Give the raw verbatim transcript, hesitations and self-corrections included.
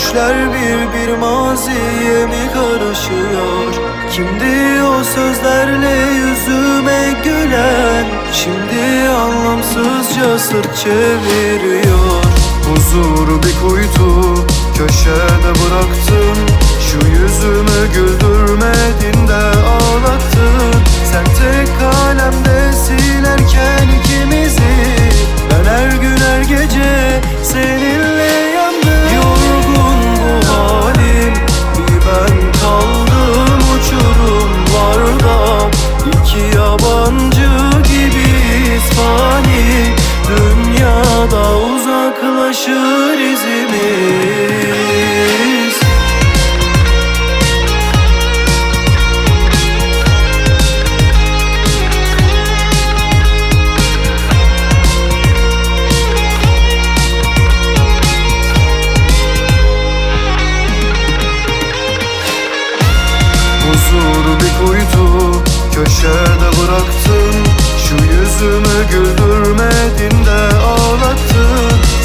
Düşler bir bir maziye mi karışıyor? Kimdi o sözlerle yüzüme gülen? Şimdi anlamsızca sırt çeviriyor. Huzuru bir kuytu köşede bıraktın. Şu yüzümü güldürmedin de ağlattın. Sen tek kalemde silerken ikimizi, ben her gün her gece seninle yandım. Yorgun bu halim, bir ben kaldım uçurumlarda. İki yabancı gibiyiz fani, dünyada uzaklaşır izimiz. Huzuru bir kuytu köşede bıraktın. Şu yüzümü güldürmedin de ağlattın.